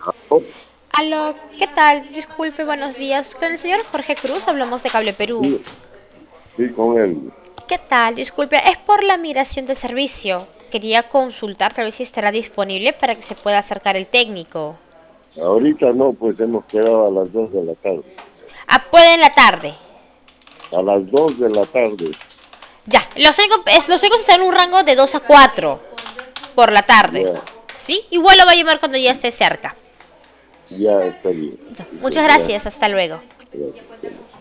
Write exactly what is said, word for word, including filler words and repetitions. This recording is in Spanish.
Oh, Aló, ¿qué tal? Disculpe, buenos días. Con el señor Jorge Cruz hablamos de Cable Perú. sí, sí, con él. ¿Qué tal? Disculpe, es por la migración de servicio. Quería consultar tal vez si estará disponible para que se pueda acercar el técnico. Ahorita no, pues hemos quedado a las dos de la tarde. Ah, puede en la tarde. A las dos de la tarde. Ya, los técnicos, es- los técnicos están en un rango de dos a cuatro por la tarde. Ya, ¿Sí? Igual lo va a llamar cuando ya esté cerca. ya está bien. Ya, Muchas muchas gracias. gracias, hasta luego. Gracias.